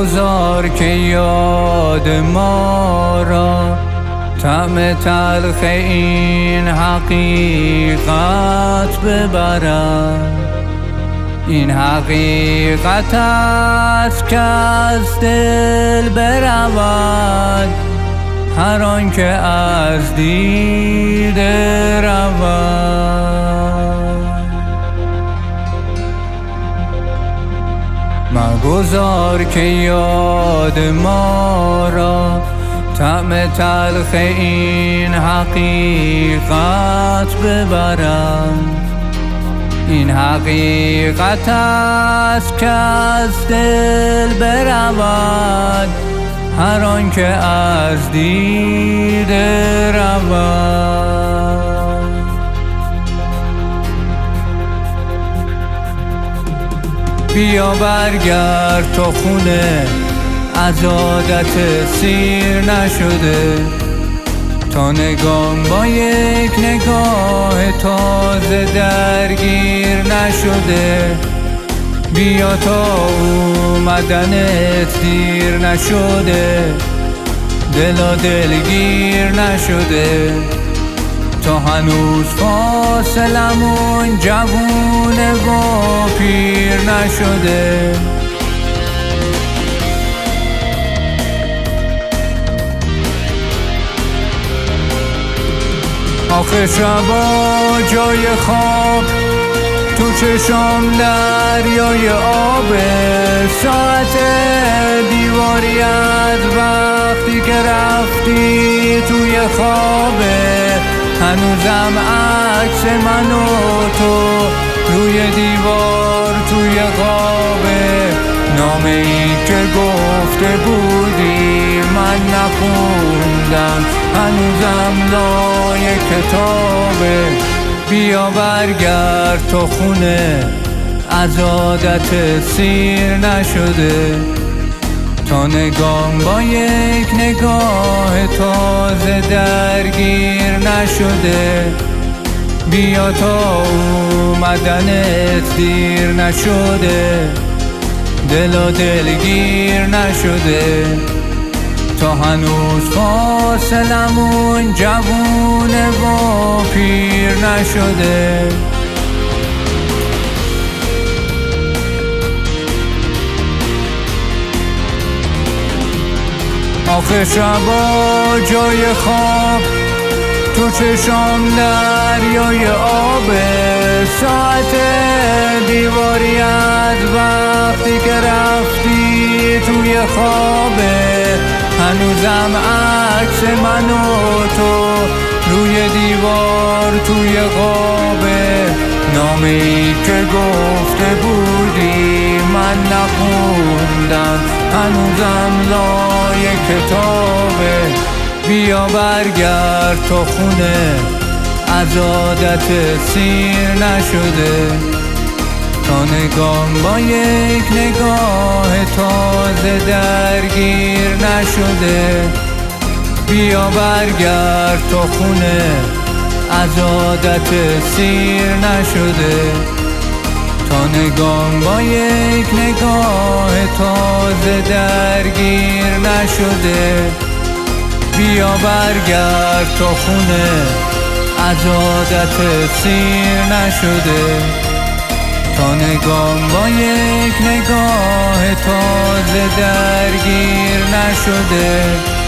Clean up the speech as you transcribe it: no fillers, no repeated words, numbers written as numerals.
مگذار که یاد ما را طعم تلخ این حقیقت ببرد. این حقیقت است که از دل برود هر آن که از دیده رود. مگذار که یاد ما را طعم تلخ این حقیقت ببرد. این حقیقت است که از دل برود هر آن که از دیده رود. بیا برگرد تا خونه از عادت سیر نشده، تا نگام با یک نگاه تازه درگیر نشده. بیا تا اومدنت دیر نشده، دل دلگیر نشده. تا هنوز فاصلمون جوونه و پیر نشده. آخه شبا جای خواب تو چشام دریای آبه. ساعت دیواری از وقتی که رفتی توی خوابه. هنوزم عکس من و تو روی دیوار توی خوابه. نامه‌ای که گفته بودی من نخوندم، هنوزم لای کتابه. بیا برگرد تا خونه از عادت سیر نشده، تا نگام با یک نگاه تازه درگیر نشده. بیا تا اومدنت دیر نشده، دل دلگیر نشده. تا هنوز فاصلمون جوونه و پیر نشده. آخه شبا جای خواب تو چشام دریای آبه. ساعت دیواری از وقتی که رفتی توی خوابه. هنوزم عکس من و تو روی دیوار توی خوابه. نامه‌ای که گفته بودی من نخوندم، هنوزم لای کتابه. بیا برگرد تا خونه از عادت سیر نشده، تا نگام با یک نگاه تازه درگیر نشده. بیا برگرد تا خونه از عادت سیر نشده، تا نگام با یک نگاه تازه درگیر نشده. بیا برگرد تا خونه از عادت سیر نشده، تا نگام با یک نگاه تازه درگیر نشده.